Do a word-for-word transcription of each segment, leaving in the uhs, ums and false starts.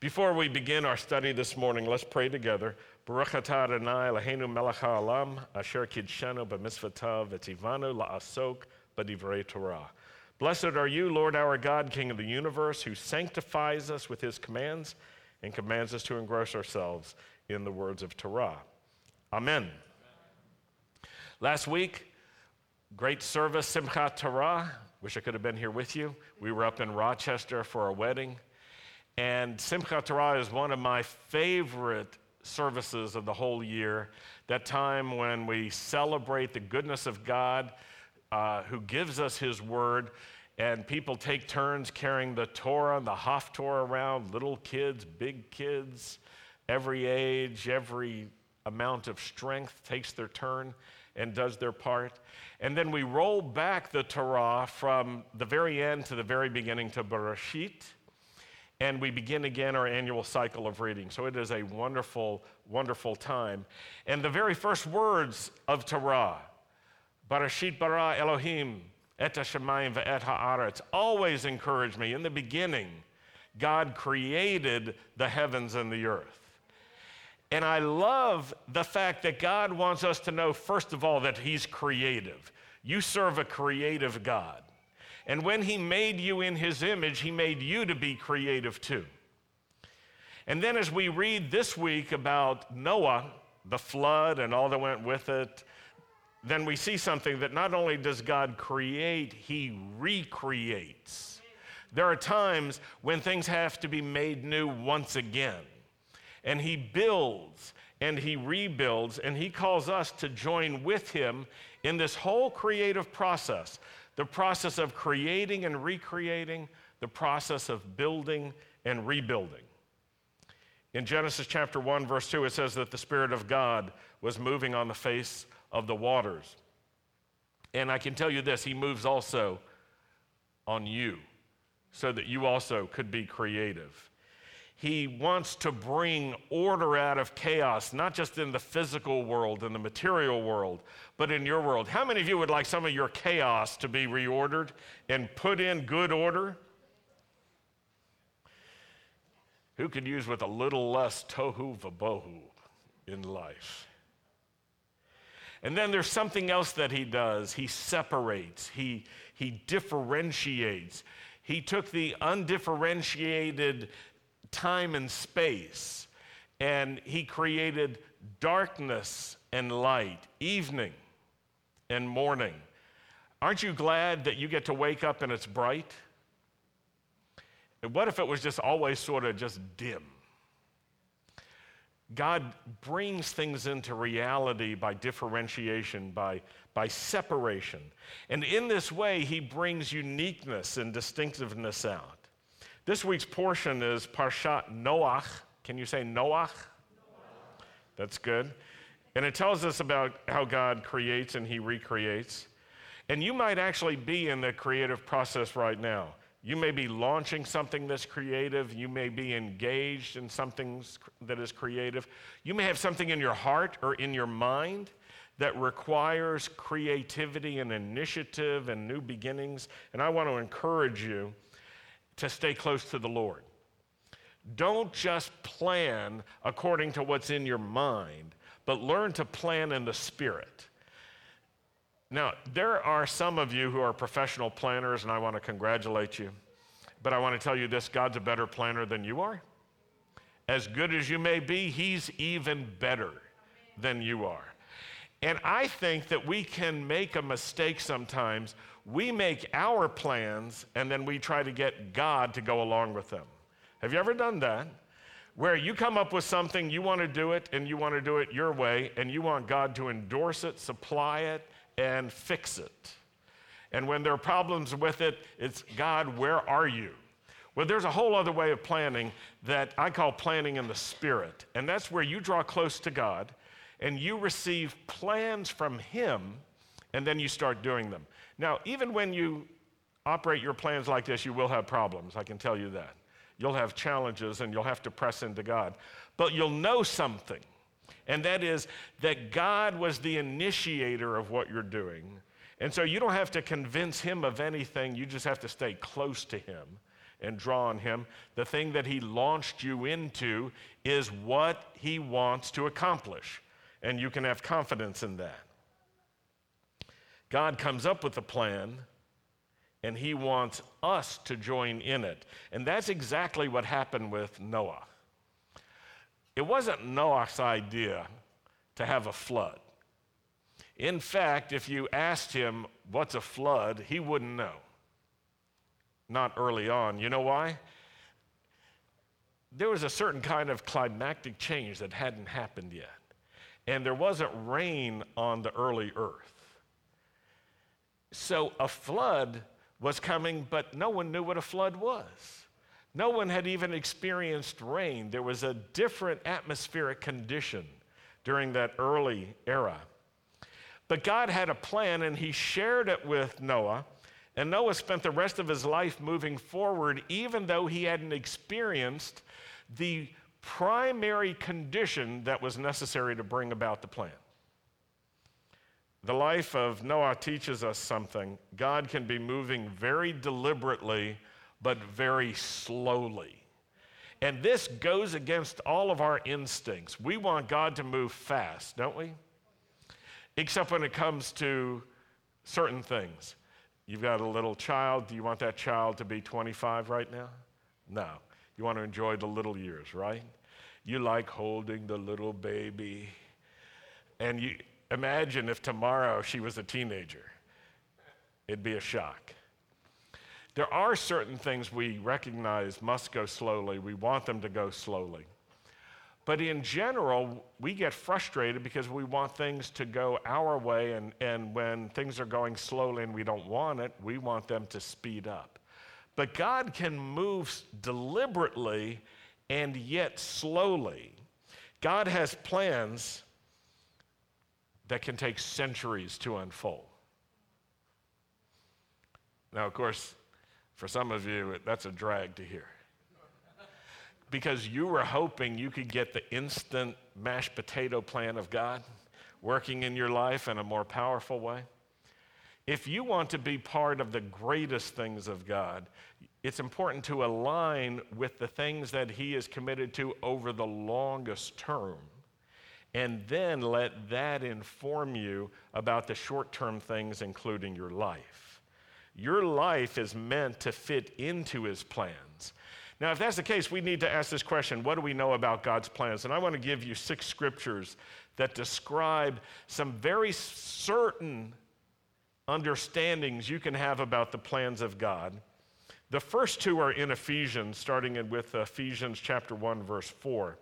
Before we begin our study this morning, let's pray together. Baruch atah Adonai Eloheinu melech ha'olam, asher kidshanu b'mitzvotav v'tzivanu la'asok b'divrei Torah. Blessed are you, Lord our God, King of the universe, who sanctifies us with his commands and commands us to engross ourselves in the words of Torah. Amen. Last week, great service, Simchat Torah. Wish I could have been here with you. We were up in Rochester for a wedding. And Simchat Torah is one of my favorite services of the whole year, that time when we celebrate the goodness of God uh, who gives us his word, and people take turns carrying the Torah and the Haftorah around, little kids, big kids, every age, every amount of strength takes their turn and does their part. And then we roll back the Torah from the very end to the very beginning to Bereshit, and we begin again our annual cycle of reading. So it is a wonderful, wonderful time. And the very first words of Torah, Bereshit bara Elohim et hashamayim ve'et ha'aretz, always encourage me. In the beginning, God created the heavens and the earth. And I love the fact that God wants us to know, first of all, that he's creative. You serve a creative God. And when he made you in his image, he made you to be creative too. And then as we read this week about Noah, the flood and all that went with it, then we see something that not only does God create, he recreates. There are times when things have to be made new once again. And he builds and he rebuilds, and he calls us to join with him in this whole creative process. The process of creating and recreating, the process of building and rebuilding. In Genesis chapter one, verse two, it says that the Spirit of God was moving on the face of the waters. And I can tell you this, he moves also on you, so that you also could be creative. He wants to bring order out of chaos, not just in the physical world, in the material world, but in your world. How many of you would like some of your chaos to be reordered and put in good order? Who could use with a little less tohu vabohu in life? And then there's something else that he does. He separates, he, he differentiates. He took the undifferentiated time and space, and he created darkness and light, evening and morning. Aren't you glad that you get to wake up and it's bright? And what if it was just always sort of just dim? God brings things into reality by differentiation, by, by separation. And in this way, he brings uniqueness and distinctiveness out. This week's portion is Parshat Noach. Can you say Noach? Noach? That's good. And it tells us about how God creates and he recreates. And you might actually be in the creative process right now. You may be launching something that's creative. You may be engaged in something that is creative. You may have something in your heart or in your mind that requires creativity and initiative and new beginnings. And I want to encourage you to stay close to the Lord. Don't just plan according to what's in your mind, but learn to plan in the Spirit. Now, there are some of you who are professional planners, and I want to congratulate you. But I want to tell you this, God's a better planner than you are. As good as you may be, he's even better than you are. And I think that we can make a mistake sometimes. We make our plans, and then we try to get God to go along with them. Have you ever done that? Where you come up with something, you want to do it, and you want to do it your way, and you want God to endorse it, supply it, and fix it. And when there are problems with it, it's, God, where are you? Well, there's a whole other way of planning that I call planning in the Spirit. And that's where you draw close to God, and you receive plans from him, and then you start doing them. Now, even when you operate your plans like this, you will have problems, I can tell you that. You'll have challenges, and you'll have to press into God. But you'll know something, and that is that God was the initiator of what you're doing. And so you don't have to convince him of anything. You just have to stay close to him, and draw on him, the thing that he launched you into is what he wants to accomplish. And you can have confidence in that. God comes up with a plan, and he wants us to join in it. And that's exactly what happened with Noah. It wasn't Noah's idea to have a flood. In fact, if you asked him what's a flood, he wouldn't know. Not early on. You know why? There was a certain kind of climactic change that hadn't happened yet. And there wasn't rain on the early earth. So a flood was coming, but no one knew what a flood was. No one had even experienced rain. There was a different atmospheric condition during that early era. But God had a plan, and he shared it with Noah. And Noah spent the rest of his life moving forward, even though he hadn't experienced the primary condition that was necessary to bring about the plan. The life of Noah teaches us something. God can be moving very deliberately, but very slowly. And this goes against all of our instincts. We want God to move fast, don't we? Except when it comes to certain things. You've got a little child. Do you want that child to be twenty-five right now? No. You want to enjoy the little years, right? You like holding the little baby. And you imagine if tomorrow she was a teenager. It'd be a shock. There are certain things we recognize must go slowly. We want them to go slowly. But in general, we get frustrated because we want things to go our way, and, and when things are going slowly and we don't want it, we want them to speed up. But God can move deliberately and yet slowly. God has plans that can take centuries to unfold. Now, of course, for some of you, that's a drag to hear. Because you were hoping you could get the instant mashed potato plan of God working in your life in a more powerful way. If you want to be part of the greatest things of God, it's important to align with the things that he is committed to over the longest term, and then let that inform you about the short-term things, including your life. Your life is meant to fit into his plans. Now, if that's the case, we need to ask this question: what do we know about God's plans? And I want to give you six scriptures that describe some very certain understandings you can have about the plans of God. The first two are in Ephesians, starting in with Ephesians chapter one, verse four.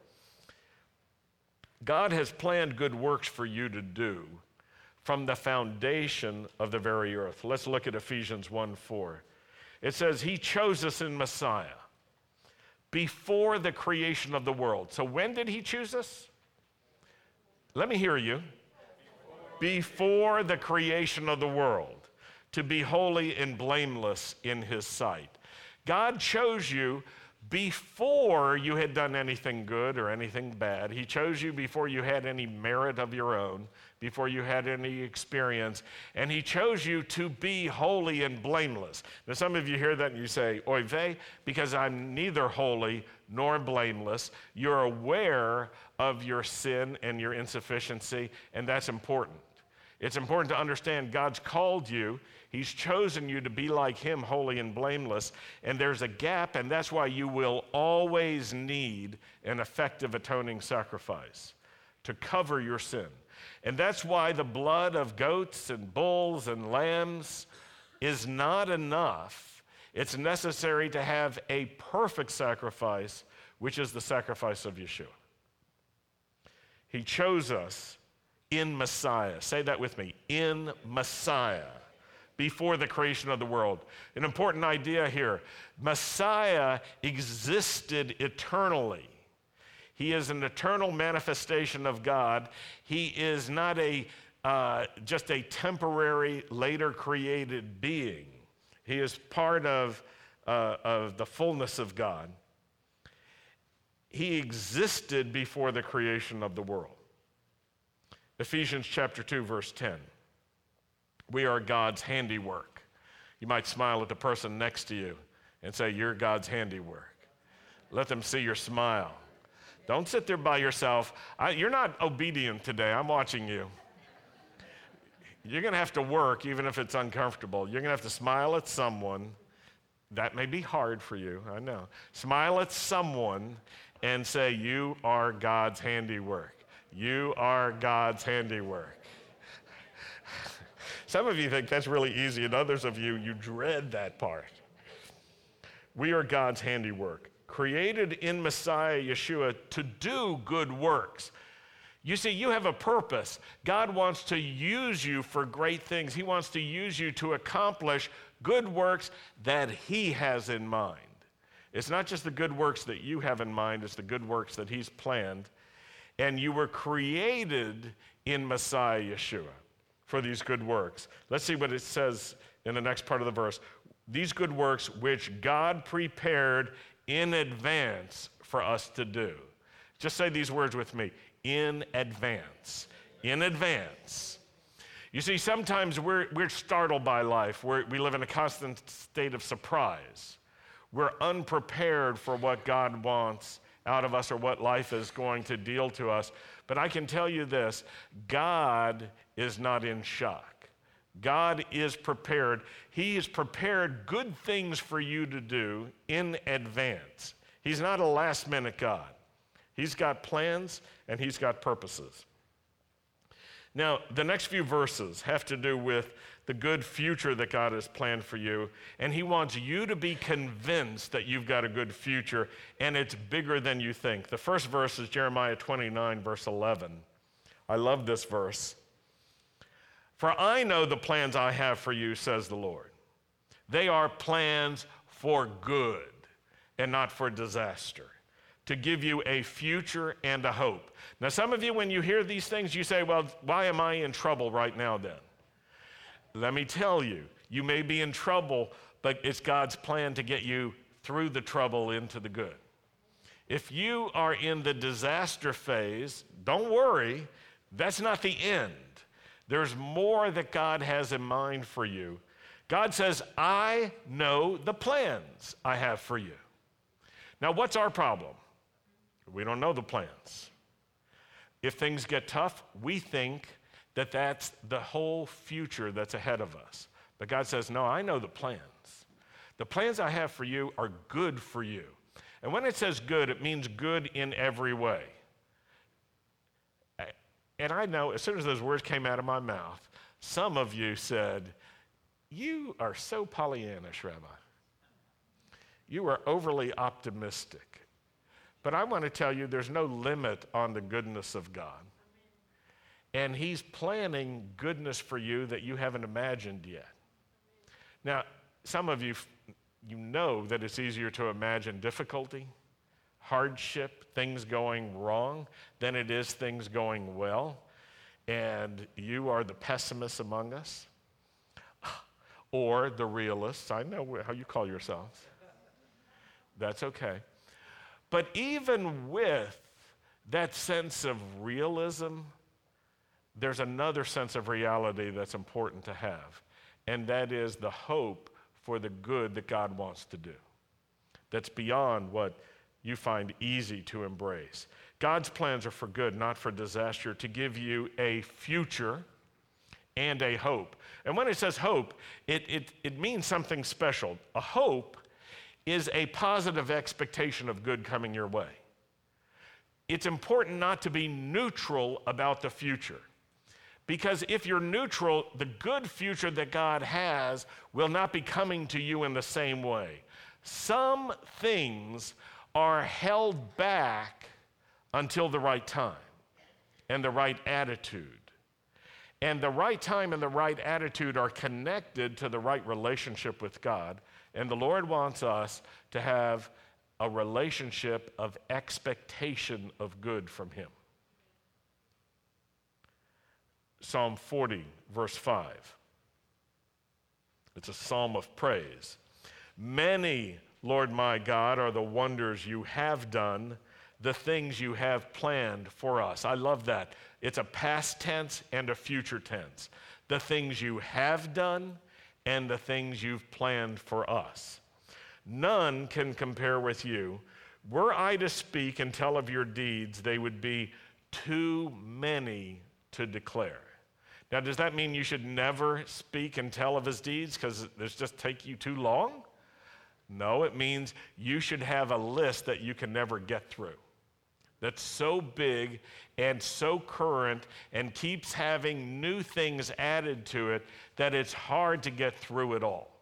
God has planned good works for you to do from the foundation of the very earth. Let's look at Ephesians one four. It says, he chose us in Messiah before the creation of the world. So when did he choose us? Let me hear you. Before the creation of the world, to be holy and blameless in his sight. God chose you before you had done anything good or anything bad. He chose you before you had any merit of your own, before you had any experience, and he chose you to be holy and blameless. Now, some of you hear that and you say, oy vey, because I'm neither holy nor blameless. You're aware of your sin and your insufficiency, and that's important. It's important to understand God's called you. He's chosen you to be like him, holy and blameless, and there's a gap, and that's why you will always need an effective atoning sacrifice to cover your sin. And that's why the blood of goats and bulls and lambs is not enough. It's necessary to have a perfect sacrifice, which is the sacrifice of Yeshua. He chose us in Messiah. Say that with me. In Messiah. Before the creation of the world. An important idea here. Messiah existed eternally. He is an eternal manifestation of God. He is not a uh, just a temporary, later created being. He is part of, uh, of the fullness of God. He existed before the creation of the world. Ephesians chapter two, verse ten. We are God's handiwork. You might smile at the person next to you and say, you're God's handiwork. Let them see your smile. Don't sit there by yourself. I, you're not obedient today. I'm watching you. You're going to have to work even if it's uncomfortable. You're going to have to smile at someone. That may be hard for you, I know. Smile at someone and say, you are God's handiwork. You are God's handiwork. Some of you think that's really easy, and others of you, you dread that part. We are God's handiwork, created in Messiah Yeshua to do good works. You see, you have a purpose. God wants to use you for great things. He wants to use you to accomplish good works that He has in mind. It's not just the good works that you have in mind, it's the good works that He's planned. And you were created in Messiah Yeshua for these good works. Let's see what it says in the next part of the verse. These good works which God prepared in advance for us to do. Just say these words with me. In advance. In advance. You see, sometimes we're, we're startled by life. We're, we live in a constant state of surprise. We're unprepared for what God wants out of us or what life is going to deal to us. But I can tell you this, God is not in shock. God is prepared. He has prepared good things for you to do in advance. He's not a last-minute God. He's got plans and He's got purposes. Now, the next few verses have to do with the good future that God has planned for you, and He wants you to be convinced that you've got a good future, and it's bigger than you think. The first verse is Jeremiah twenty-nine, verse eleven. I love this verse. For I know the plans I have for you, says the Lord. They are plans for good and not for disaster, to give you a future and a hope. Now, some of you, when you hear these things, you say, well, why am I in trouble right now then? Let me tell you, you may be in trouble, but it's God's plan to get you through the trouble into the good. If you are in the disaster phase, don't worry, that's not the end. There's more that God has in mind for you. God says, I know the plans I have for you. Now, what's our problem? We don't know the plans. If things get tough, we think that that's the whole future that's ahead of us. But God says, no, I know the plans. The plans I have for you are good for you. And when it says good, it means good in every way. And I know as soon as those words came out of my mouth, some of you said, you are so Pollyannish, Rabbi. You are overly optimistic. But I want to tell you there's no limit on the goodness of God. And He's planning goodness for you that you haven't imagined yet. Now, some of you, you know that it's easier to imagine difficulty, hardship, things going wrong, than it is things going well. And you are the pessimists among us, or the realists. I know how you call yourselves. That's okay. But even with that sense of realism, there's another sense of reality that's important to have, and that is the hope for the good that God wants to do. That's beyond what you find easy to embrace. God's plans are for good, not for disaster, to give you a future and a hope. And when it says hope, it, it, it means something special. A hope is a positive expectation of good coming your way. It's important not to be neutral about the future. Because if you're neutral, the good future that God has will not be coming to you in the same way. Some things are held back until the right time and the right attitude. And the right time and the right attitude are connected to the right relationship with God. And the Lord wants us to have a relationship of expectation of good from Him. Psalm forty, verse five. It's a psalm of praise. Many, Lord my God, are the wonders you have done, the things you have planned for us. I love that. It's a past tense and a future tense. The things you have done and the things you've planned for us. None can compare with you. Were I to speak and tell of your deeds, they would be too many to declare. Now, does that mean you should never speak and tell of his deeds because it's just take you too long? No, it means you should have a list that you can never get through. That's so big and so current and keeps having new things added to it that it's hard to get through it all.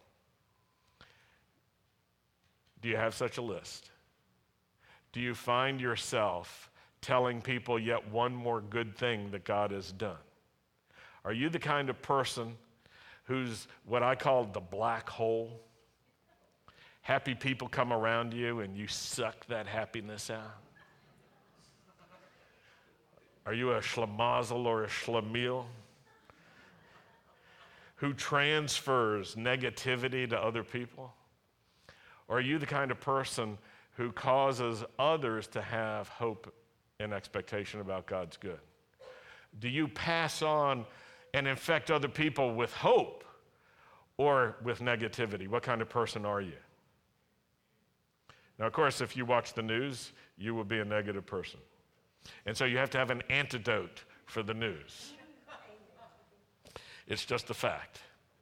Do you have such a list? Do you find yourself telling people yet one more good thing that God has done? Are you the kind of person who's what I call the black hole? Happy people come around you and you suck that happiness out? Are you a schlemazel or a schlemiel who transfers negativity to other people? Or are you the kind of person who causes others to have hope and expectation about God's good? Do you pass on and infect other people with hope or with negativity? What kind of person are you? Now, of course, if you watch the news, you will be a negative person. And so you have to have an antidote for the news. It's just a fact.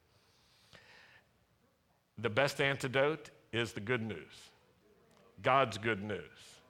The best antidote is the good news. God's good news.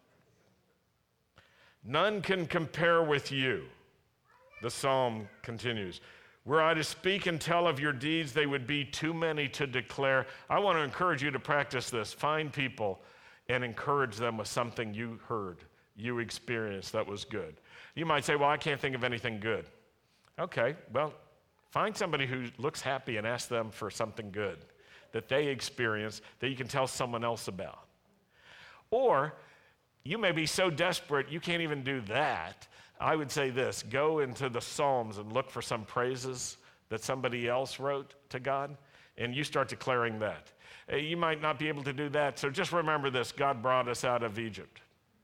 None can compare with you. The psalm continues. Were I to speak and tell of your deeds, they would be too many to declare. I want to encourage you to practice this. Find people and encourage them with something you heard, you experienced that was good. You might say, well, I can't think of anything good. Okay, well, find somebody who looks happy and ask them for something good that they experienced that you can tell someone else about. Or you may be so desperate you can't even do that. I would say this, go into the Psalms and look for some praises that somebody else wrote to God, and you start declaring that. You might not be able to do that, so just remember this, God brought us out of Egypt,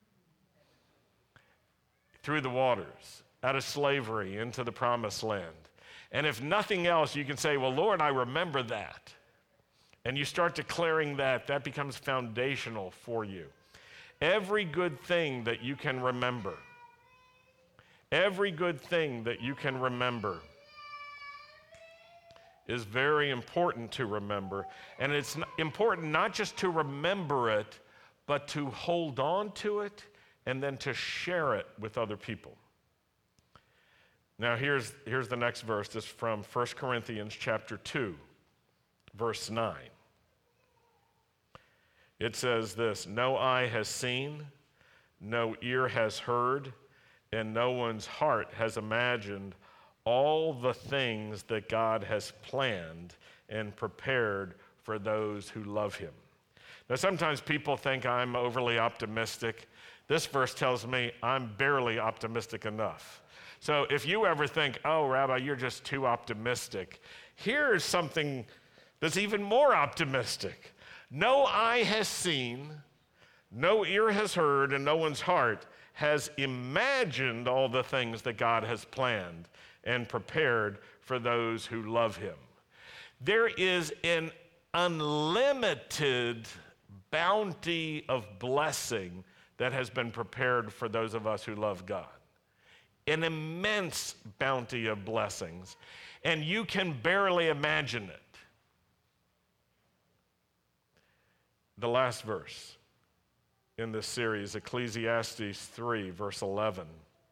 through the waters, out of slavery into the promised land. And if nothing else, you can say, well, Lord, I remember that. And you start declaring that, that becomes foundational for you. Every good thing that you can remember, every good thing that you can remember is very important to remember. And it's important not just to remember it, but to hold on to it and then to share it with other people. Now here's, here's the next verse. This is from First Corinthians chapter two, verse nine. It says this, no eye has seen, no ear has heard, and no one's heart has imagined all the things that God has planned and prepared for those who love him. Now, sometimes people think I'm overly optimistic. This verse tells me I'm barely optimistic enough. So if you ever think, oh, Rabbi, you're just too optimistic, here's something that's even more optimistic. No eye has seen, no ear has heard, and no one's heart has imagined all the things that God has planned and prepared for those who love him. There is an unlimited bounty of blessing that has been prepared for those of us who love God. An immense bounty of blessings, and you can barely imagine it. The last verse in this series, Ecclesiastes three, verse eleven,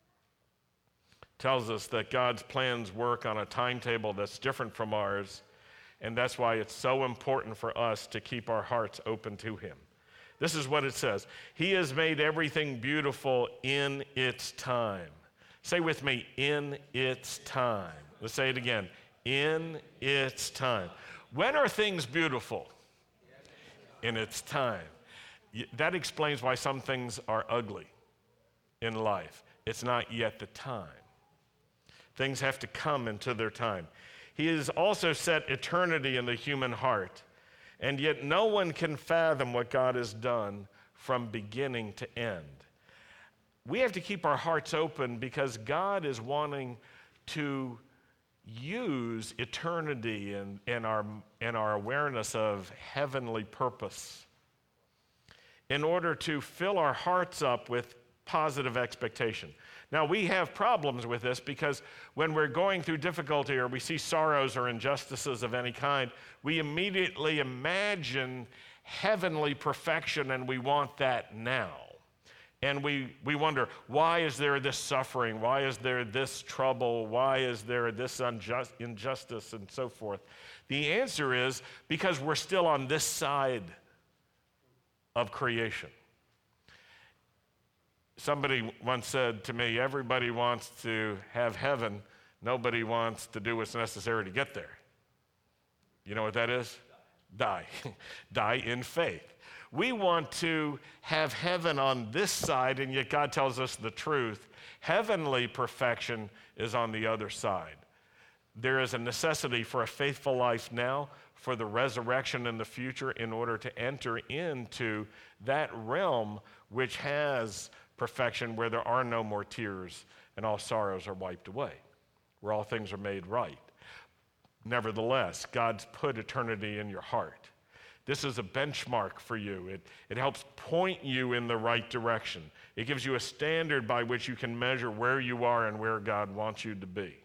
tells us that God's plans work on a timetable that's different from ours, and that's why it's so important for us to keep our hearts open to him. This is what it says. He has made everything beautiful in its time. Say with me, in its time. Let's say it again. In its time. When are things beautiful? In its time. That explains why some things are ugly in life. It's not yet the time. Things have to come into their time. He has also set eternity in the human heart, and yet no one can fathom what God has done from beginning to end. We have to keep our hearts open because God is wanting to use eternity and, and, our, and our awareness of heavenly purpose in order to fill our hearts up with positive expectation. Now, we have problems with this because when we're going through difficulty or we see sorrows or injustices of any kind, we immediately imagine heavenly perfection and we want that now. And we, we wonder, why is there this suffering? Why is there this trouble? Why is there this unjust, injustice and so forth? The answer is because we're still on this side of creation. Somebody once said to me, everybody wants to have heaven. Nobody wants to do what's necessary to get there. You know what that is? Die. Die in faith. We want to have heaven on this side, and yet God tells us the truth. Heavenly perfection is on the other side. There is a necessity for a faithful life now, for the resurrection in the future, in order to enter into that realm which has perfection, where there are no more tears and all sorrows are wiped away, where all things are made right. Nevertheless, God's put eternity in your heart. This is a benchmark for you. It, it helps point you in the right direction. It gives you a standard by which you can measure where you are and where God wants you to be.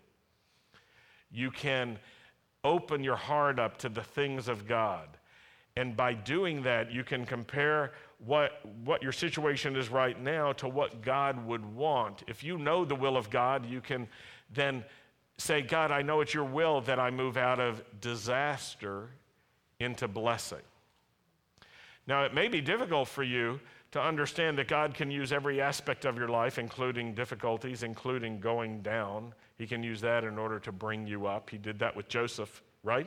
You can open your heart up to the things of God. And by doing that, you can compare what, what your situation is right now to what God would want. If you know the will of God, you can then say, God, I know it's your will that I move out of disaster into blessing. Now, it may be difficult for you to understand that God can use every aspect of your life, including difficulties, including going down. He can use that in order to bring you up. He did that with Joseph, right?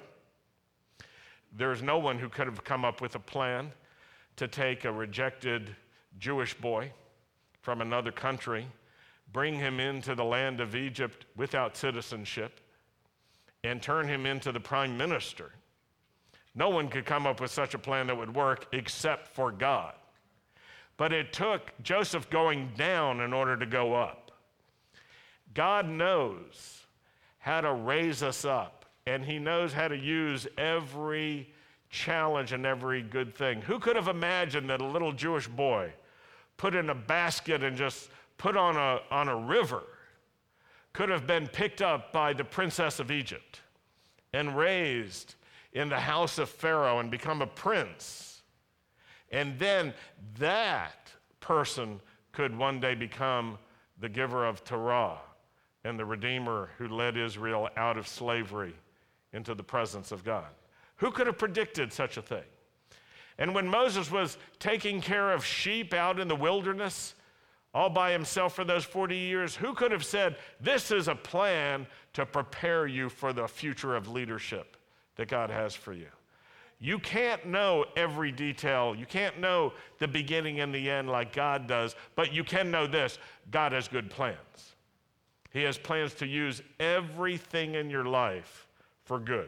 There's no one who could have come up with a plan to take a rejected Jewish boy from another country, bring him into the land of Egypt without citizenship, and turn him into the prime minister. No one could come up with such a plan that would work except for God. But it took Joseph going down in order to go up. God knows how to raise us up, and he knows how to use every challenge and every good thing. Who could have imagined that a little Jewish boy put in a basket and just put on a, on a river could have been picked up by the princess of Egypt and raised in the house of Pharaoh and become a prince? And then that person could one day become the giver of Torah and the Redeemer who led Israel out of slavery into the presence of God. Who could have predicted such a thing? And when Moses was taking care of sheep out in the wilderness, all by himself for those forty years, who could have said, this is a plan to prepare you for the future of leadership that God has for you? You can't know every detail. You can't know the beginning and the end like God does, but you can know this: God has good plans. He has plans to use everything in your life for good.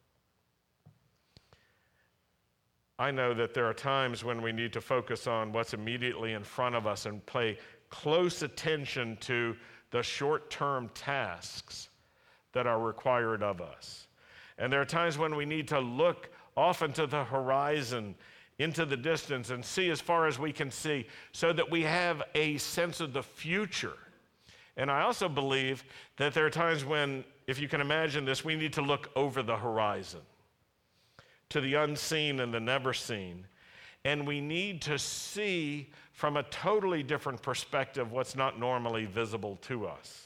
I know that there are times when we need to focus on what's immediately in front of us and pay close attention to the short-term tasks that are required of us. And there are times when we need to look off into the horizon, into the distance, and see as far as we can see, so that we have a sense of the future. And I also believe that there are times when, if you can imagine this, we need to look over the horizon to the unseen and the never seen. And we need to see from a totally different perspective what's not normally visible to us.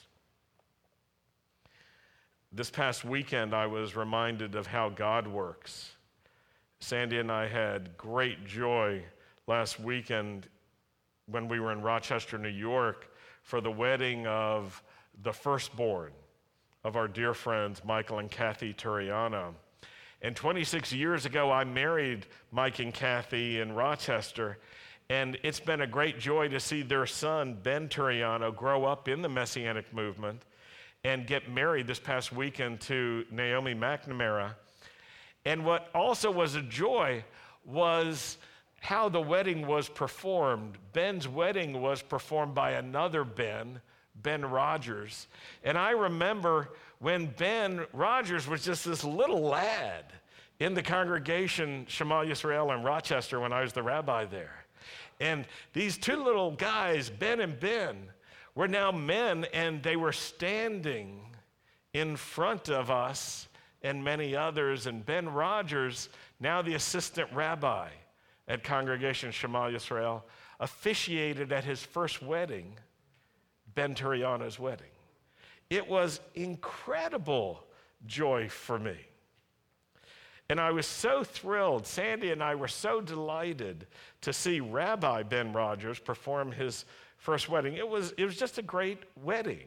This past weekend, I was reminded of how God works. Sandy and I had great joy last weekend when we were in Rochester, New York, for the wedding of the firstborn of our dear friends, Michael and Kathy Turiano. And twenty-six years ago, I married Mike and Kathy in Rochester, and it's been a great joy to see their son, Ben Turiano, grow up in the Messianic movement and get married this past weekend to Naomi McNamara. And what also was a joy was how the wedding was performed. Ben's wedding was performed by another Ben, Ben Rogers. And I remember when Ben Rogers was just this little lad in the congregation Shema Yisrael in Rochester when I was the rabbi there. And these two little guys, Ben and Ben, were now men, and they were standing in front of us and many others. And Ben Rogers, now the assistant rabbi at Congregation Shema Yisrael, officiated at his first wedding, Ben Turiano's wedding. It was incredible joy for me. And I was so thrilled. Sandy and I were so delighted to see Rabbi Ben Rogers perform his first wedding. It was, it was just a great wedding.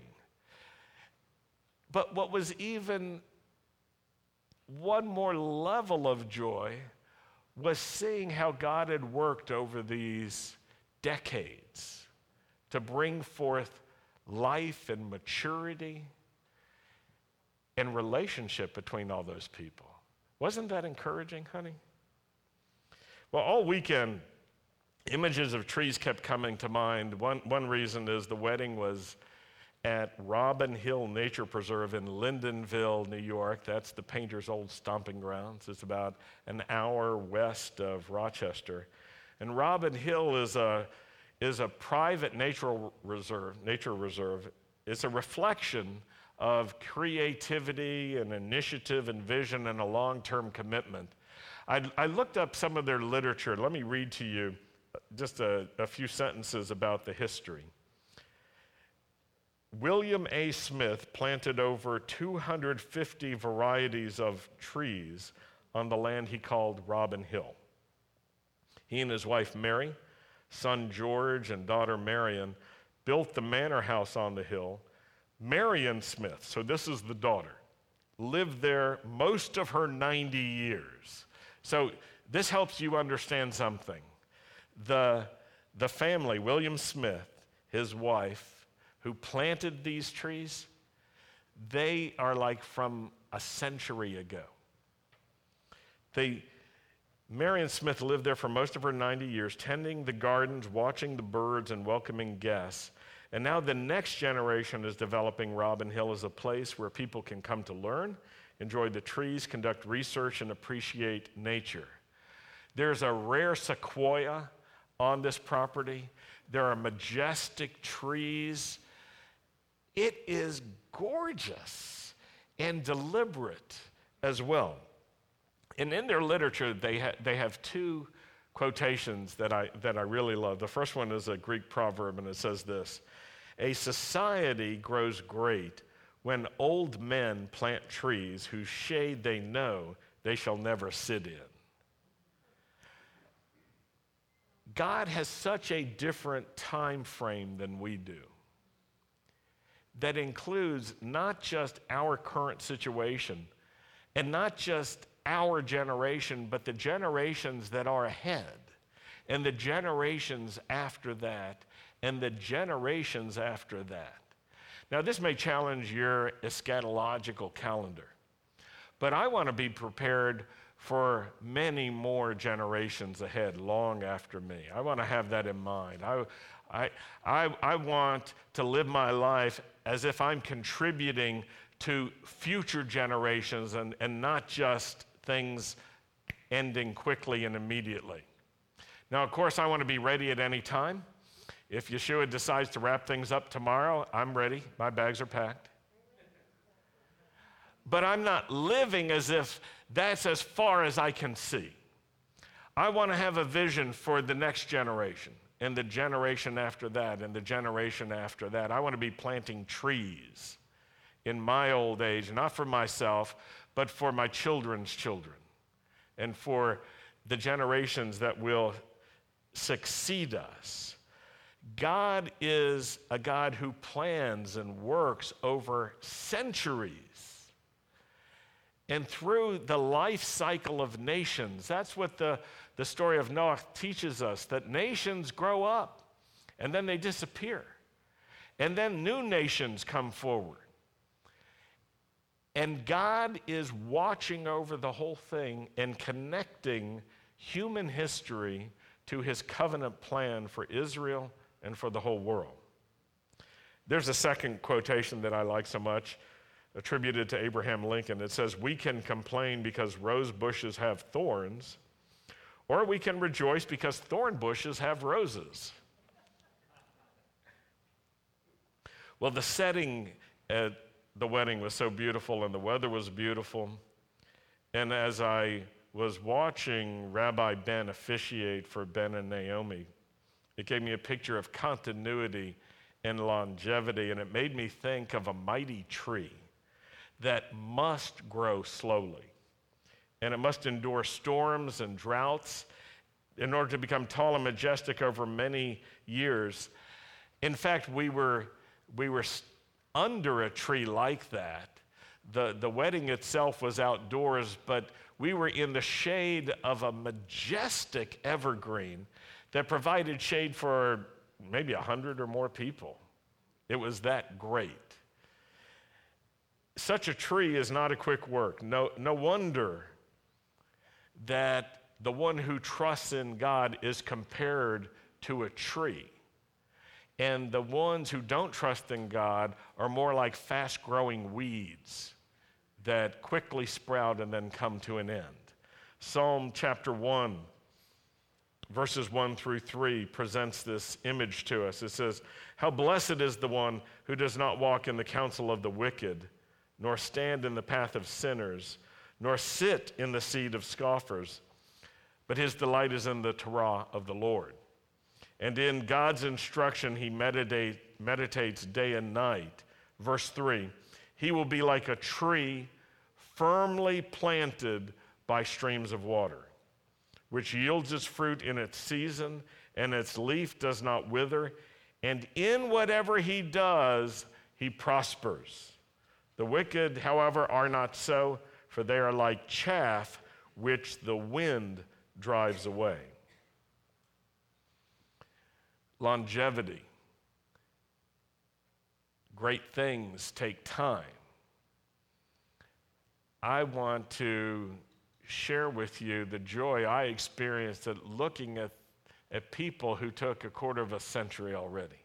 But what was even one more level of joy was seeing how God had worked over these decades to bring forth life and maturity and relationship between all those people. Wasn't that encouraging, honey? Well, all weekend, images of trees kept coming to mind. One, one reason is the wedding was at Robin Hill Nature Preserve in Lindenville, New York. That's the painter's old stomping grounds. It's about an hour west of Rochester. And Robin Hill is a, is a private natural reserve, nature reserve. It's a reflection of creativity and initiative and vision and a long-term commitment. I, I looked up some of their literature. Let me read to you just a, a few sentences about the history. William A. Smith planted over two hundred fifty varieties of trees on the land he called Robin Hill. He and his wife Mary, son George, and daughter Marion built the manor house on the hill. Marion Smith, so this is the daughter, lived there most of her ninety years. So this helps you understand something. The, the family, William Smith, his wife, who planted these trees, they are like from a century ago. They, Marion Smith lived there for most of her ninety years, tending the gardens, watching the birds, and welcoming guests. And now the next generation is developing Robin Hill as a place where people can come to learn, enjoy the trees, conduct research, and appreciate nature. There's a rare sequoia on this property. There are majestic trees. It is gorgeous and deliberate as well. And in their literature, they, ha- they have two quotations that I, that I really love. The first one is a Greek proverb, and it says this: "A society grows great when old men plant trees whose shade they know they shall never sit in." God has such a different time frame than we do that includes not just our current situation and not just our generation, but the generations that are ahead and the generations after that and the generations after that. Now, this may challenge your eschatological calendar, but I want to be prepared for many more generations ahead, long after me. I want to have that in mind. I, I, I, I want to live my life as if I'm contributing to future generations and, and not just things ending quickly and immediately. Now, of course, I want to be ready at any time. If Yeshua decides to wrap things up tomorrow, I'm ready. My bags are packed. But I'm not living as if that's as far as I can see. I want to have a vision for the next generation and the generation after that and the generation after that. I want to be planting trees in my old age, not for myself, but for my children's children and for the generations that will succeed us. God is a God who plans and works over centuries. And through the life cycle of nations, that's what the, the story of Noah teaches us, that nations grow up and then they disappear. And then new nations come forward. And God is watching over the whole thing and connecting human history to his covenant plan for Israel and for the whole world. There's a second quotation that I like so much, attributed to Abraham Lincoln. It says, "We can complain because rose bushes have thorns, Or we can rejoice because thorn bushes have roses. Well, the setting at the wedding was so beautiful and the weather was beautiful. And as I was watching Rabbi Ben officiate for Ben and Naomi, it gave me a picture of continuity and longevity, and it made me think of a mighty tree that must grow slowly. And it must endure storms and droughts in order to become tall and majestic over many years. In fact, we were we were under a tree like that. The, the wedding itself was outdoors, but we were in the shade of a majestic evergreen that provided shade for maybe a hundred or more people. It was that great. Such a tree is not a quick work. No, no wonder that the one who trusts in God is compared to a tree. And the ones who don't trust in God are more like fast-growing weeds that quickly sprout and then come to an end. Psalm chapter one, verses one through three presents this image to us. It says, "How blessed is the one who does not walk in the counsel of the wicked, nor stand in the path of sinners, nor sit in the seat of scoffers, but his delight is in the Torah of the Lord. And in God's instruction he meditate, meditates day and night." Verse three, "He will be like a tree firmly planted by streams of water, which yields its fruit in its season, and its leaf does not wither, and in whatever he does, he prospers. The wicked, however, are not so, for they are like chaff which the wind drives away." Longevity. Great things take time. I want to share with you the joy I experienced at looking at, at people who took a quarter of a century already.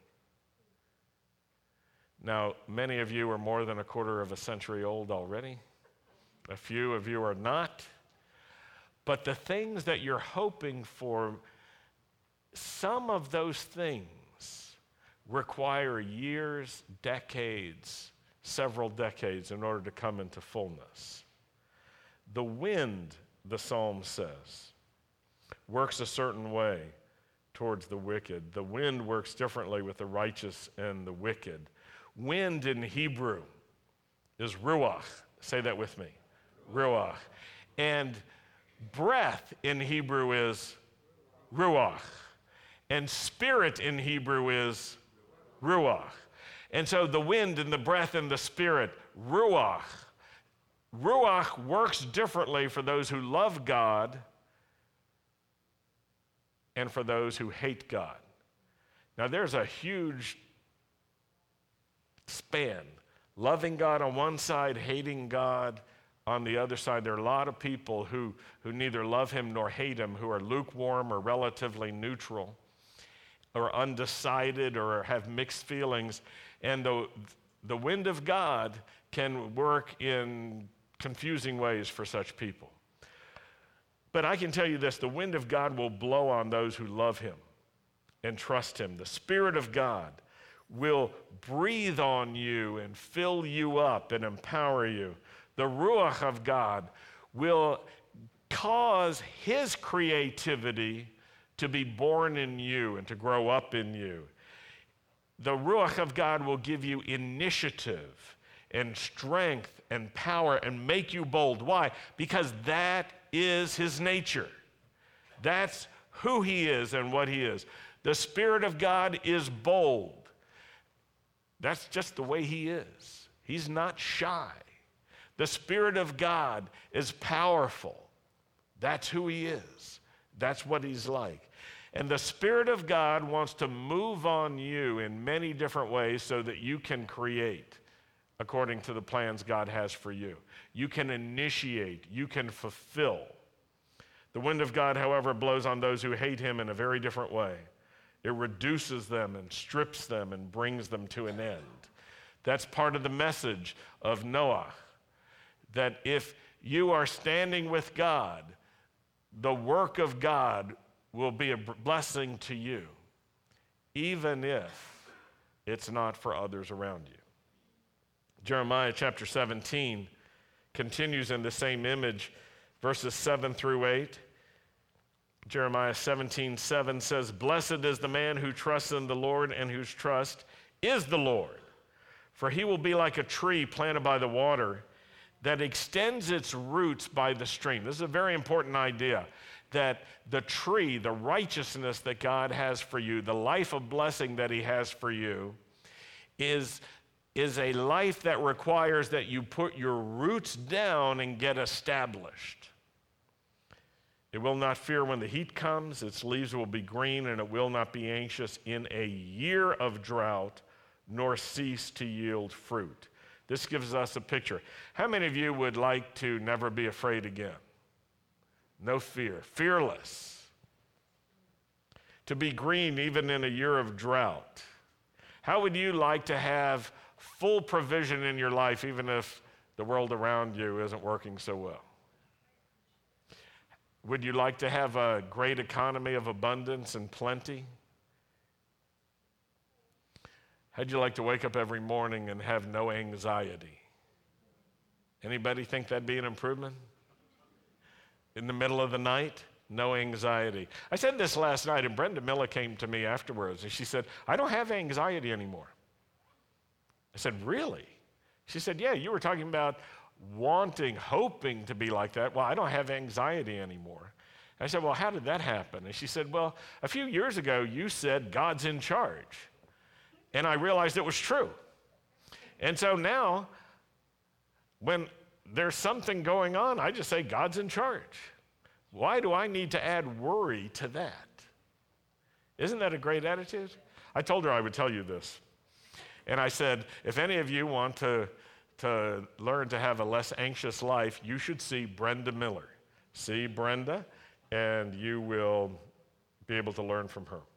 Now, many of you are more than a quarter of a century old already. A few of you are not. But the things that you're hoping for, some of those things require years, decades, several decades in order to come into fullness. The wind, the psalm says, works a certain way towards the wicked. The wind works differently with the righteous and the wicked. Wind in Hebrew is ruach. Say that with me. Ruach. And breath in Hebrew is ruach. And spirit in Hebrew is ruach. And so the wind and the breath and the spirit, ruach. Ruach works differently for those who love God and for those who hate God. Now there's a huge span. Loving God on one side, hating God on the other side. There are a lot of people who, who neither love him nor hate him, who are lukewarm or relatively neutral, or undecided, or have mixed feelings. And the, the wind of God can work in confusing ways for such people. But I can tell you this, the wind of God will blow on those who love him and trust him. The Spirit of God will breathe on you and fill you up and empower you. The Ruach of God will cause his creativity to be born in you and to grow up in you. The Ruach of God will give you initiative and strength and power and make you bold. Why? Because that is his nature. That's who he is and what he is. The Spirit of God is bold. That's just the way he is. He's not shy. The Spirit of God is powerful. That's who he is. That's what he's like. And the Spirit of God wants to move on you in many different ways so that you can create according to the plans God has for you. You can initiate, you can fulfill. The wind of God, however, blows on those who hate him in a very different way. It reduces them and strips them and brings them to an end. That's part of the message of Noah, that if you are standing with God, the work of God will be a blessing to you, even if it's not for others around you. Jeremiah chapter seventeen continues in the same image, verses seven through eight. Jeremiah seventeen seven says, "Blessed is the man who trusts in the Lord and whose trust is the Lord. For he will be like a tree planted by the water that extends its roots by the stream." This is a very important idea, that the tree, the righteousness that God has for you, the life of blessing that he has for you, is, is a life that requires that you put your roots down and get established. It will not fear when the heat comes, its leaves will be green, and it will not be anxious in a year of drought, nor cease to yield fruit. This gives us a picture. How many of you would like to never be afraid again? No fear, fearless. To be green even in a year of drought. How would you like to have full provision in your life even if the world around you isn't working so well? Would you like to have a great economy of abundance and plenty? How'd you like to wake up every morning and have no anxiety? Anybody think that'd be an improvement? In the middle of the night, no anxiety. I said this last night, and Brenda Miller came to me afterwards, and she said, "I don't have anxiety anymore." I said, "Really?" She said, "Yeah, you were talking about wanting, hoping to be like that. Well, I don't have anxiety anymore." I said, "Well, how did that happen?" And she said, "Well, a few years ago, you said God's in charge." And I realized it was true. And so now, when there's something going on, I just say, God's in charge. Why do I need to add worry to that? Isn't that a great attitude? I told her I would tell you this. And I said, if any of you want to, to learn to have a less anxious life, you should see Brenda Miller. See Brenda, and you will be able to learn from her.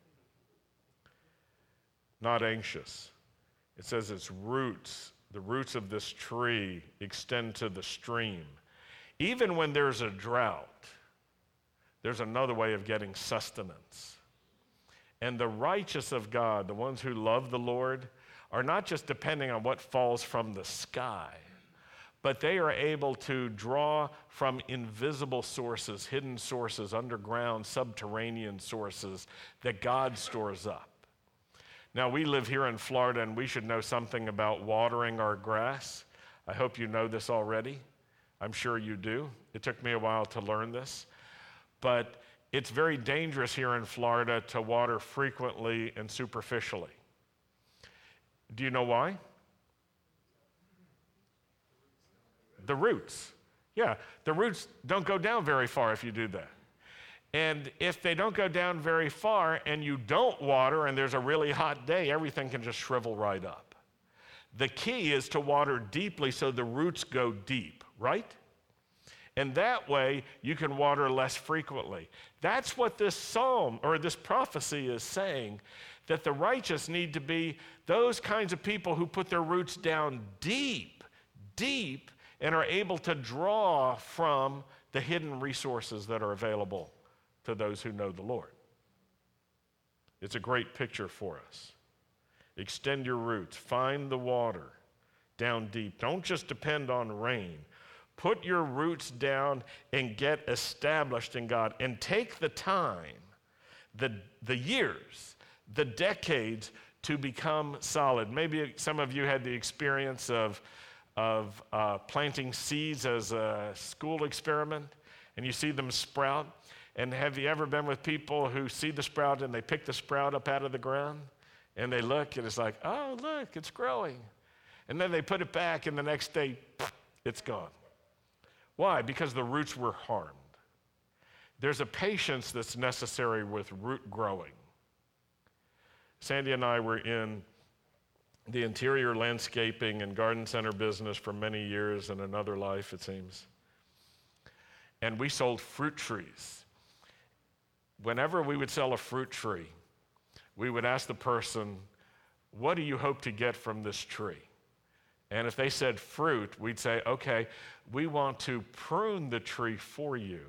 Not anxious. It says its roots, the roots of this tree extend to the stream. Even when there's a drought, there's another way of getting sustenance. And the righteous of God, the ones who love the Lord, are not just depending on what falls from the sky, but they are able to draw from invisible sources, hidden sources, underground, subterranean sources that God stores up. Now, we live here in Florida, and we should know something about watering our grass. I hope you know this already. I'm sure you do. It took me a while to learn this. But it's very dangerous here in Florida to water frequently and superficially. Do you know why? The roots. Yeah, the roots don't go down very far if you do that. And if they don't go down very far and you don't water and there's a really hot day, everything can just shrivel right up. The key is to water deeply so the roots go deep, right? And that way you can water less frequently. That's what this psalm or this prophecy is saying, that the righteous need to be those kinds of people who put their roots down deep, deep, and are able to draw from the hidden resources that are available to those who know the Lord. It's a great picture for us. Extend your roots. Find the water down deep. Don't just depend on rain. Put your roots down and get established in God. And take the time, the, the years, the decades to become solid. Maybe some of you had the experience of, of uh, planting seeds as a school experiment, and you see them sprout. And have you ever been with people who see the sprout and they pick the sprout up out of the ground and they look and it's like, oh, look, it's growing. And then they put it back and the next day, it's gone. Why? Because the roots were harmed. There's a patience that's necessary with root growing. Sandy and I were in the interior landscaping and garden center business for many years in another life, it seems. And we sold fruit trees. Whenever we would sell a fruit tree, we would ask the person, what do you hope to get from this tree? And if they said fruit, we'd say, okay, we want to prune the tree for you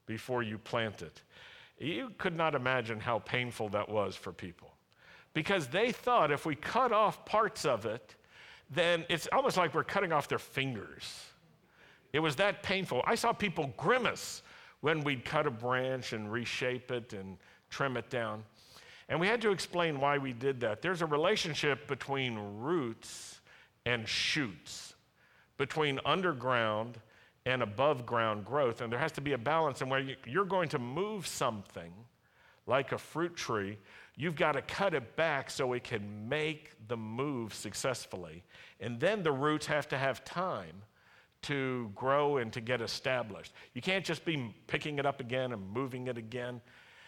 before you plant it. You could not imagine how painful that was for people, because they thought if we cut off parts of it, then it's almost like we're cutting off their fingers. It was that painful. I saw people grimace when we'd cut a branch and reshape it and trim it down. And we had to explain why we did that. There's a relationship between roots and shoots, between underground and above ground growth. And there has to be a balance. And where you, you're going to move something like a fruit tree, you've got to cut it back so it can make the move successfully. And then the roots have to have time to grow and to get established. You can't just be picking it up again and moving it again.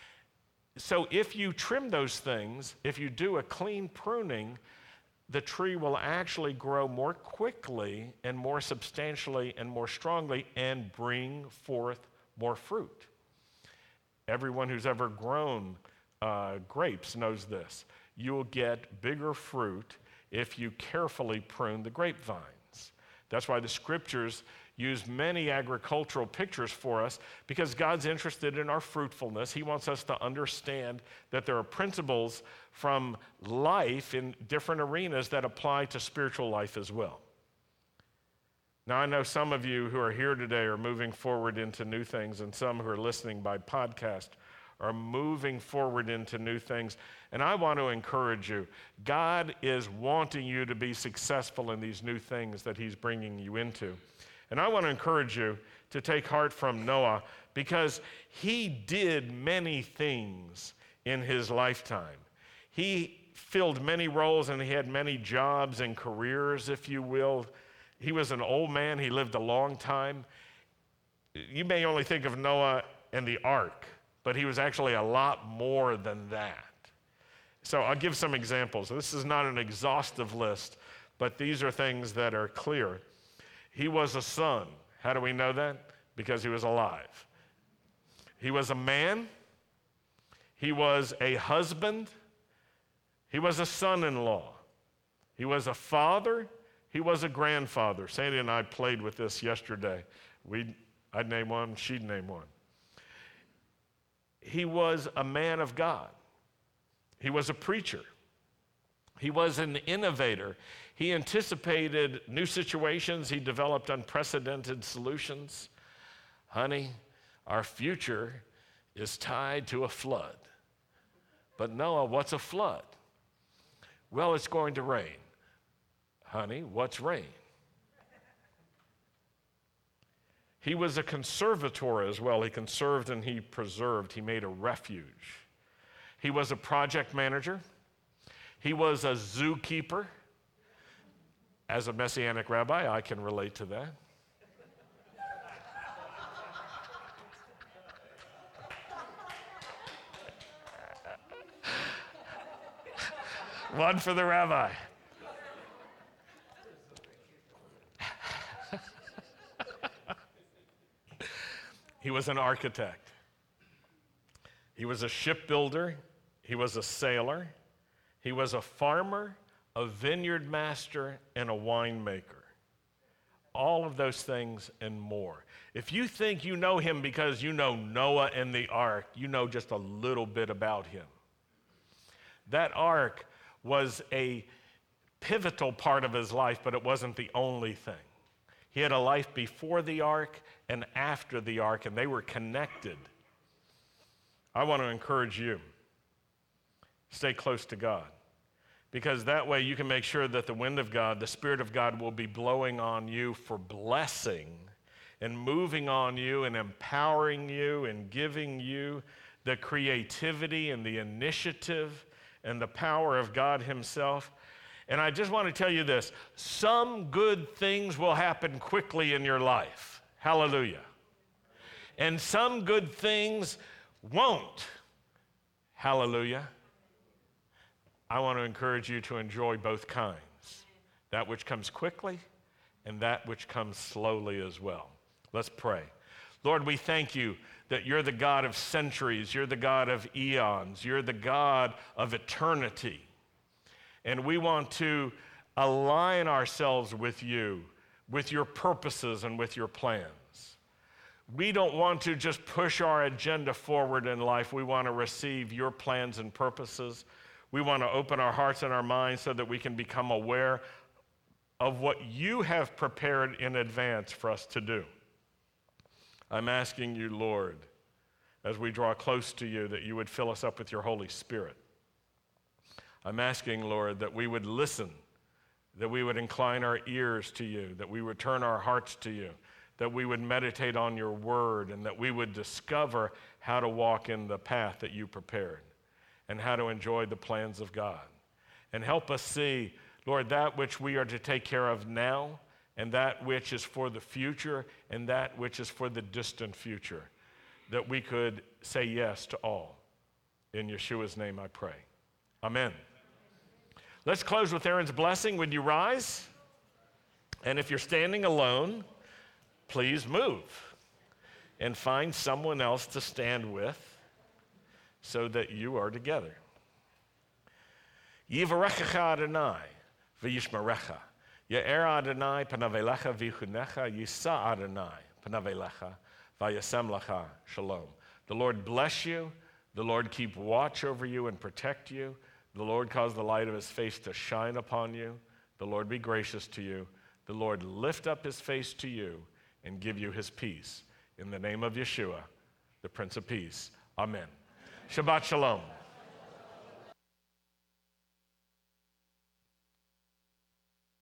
So if you trim those things, if you do a clean pruning, the tree will actually grow more quickly and more substantially and more strongly and bring forth more fruit. Everyone who's ever grown uh, grapes knows this. You will get bigger fruit if you carefully prune the grapevines. That's why the scriptures use many agricultural pictures for us, because God's interested in our fruitfulness. He wants us to understand that there are principles from life in different arenas that apply to spiritual life as well. Now, I know some of you who are here today are moving forward into new things, and some who are listening by podcast are moving forward into new things. And I want to encourage you. God is wanting you to be successful in these new things that he's bringing you into. And I want to encourage you to take heart from Noah, because he did many things in his lifetime. He filled many roles and he had many jobs and careers, if you will. He was an old man. He lived a long time. You may only think of Noah and the ark, but he was actually a lot more than that. So I'll give some examples. This is not an exhaustive list, but these are things that are clear. He was a son. How do we know that? Because he was alive. He was a man. He was a husband. He was a son-in-law. He was a father. He was a grandfather. Sandy and I played with this yesterday. We'd, I'd name one, she'd name one. He was a man of God. He was a preacher. He was an innovator. He anticipated new situations. He developed unprecedented solutions. Honey, our future is tied to a flood. But Noah, what's a flood? Well, it's going to rain. Honey, what's rain? He was a conservator as well. He conserved and he preserved. He made a refuge. He was a project manager. He was a zookeeper. As a Messianic rabbi, I can relate to that. One for the rabbi. He was an architect. He was a shipbuilder. He was a sailor. He was a farmer, a vineyard master, and a winemaker. All of those things and more. If you think you know him because you know Noah and the ark, you know just a little bit about him. That ark was a pivotal part of his life, but it wasn't the only thing. He had a life before the ark and after the ark, and they were connected. I want to encourage you, stay close to God, because that way you can make sure that the wind of God, the Spirit of God, will be blowing on you for blessing and moving on you and empowering you and giving you the creativity and the initiative and the power of God himself. And I just want to tell you this, some good things will happen quickly in your life. Hallelujah. And some good things won't. Hallelujah. I want to encourage you to enjoy both kinds, that which comes quickly and that which comes slowly as well. Let's pray. Lord, we thank you that you're the God of centuries, you're the God of eons, you're the God of eternity. And we want to align ourselves with you, with your purposes and with your plans. We don't want to just push our agenda forward in life. We want to receive your plans and purposes. We want to open our hearts and our minds so that we can become aware of what you have prepared in advance for us to do. I'm asking you, Lord, as we draw close to you, that you would fill us up with your Holy Spirit. I'm asking, Lord, that we would listen, that we would incline our ears to you, that we would turn our hearts to you, that we would meditate on your word, and that we would discover how to walk in the path that you prepared and how to enjoy the plans of God. And help us see, Lord, that which we are to take care of now, and that which is for the future, and that which is for the distant future, that we could say yes to all. In Yeshua's name I pray. Amen. Let's close with Aaron's blessing. Would you rise? And if you're standing alone, please move and find someone else to stand with so that you are together. Yivarechecha Adonai v'yishmerecha. Ye'er Adonai panavelecha v'chunecha. Yisa Adonai panavelecha v'yasem lecha shalom. The Lord bless you. The Lord keep watch over you and protect you. The Lord cause the light of his face to shine upon you. The Lord be gracious to you. The Lord lift up his face to you and give you his peace. In the name of Yeshua, the Prince of Peace. Amen. Shabbat Shalom.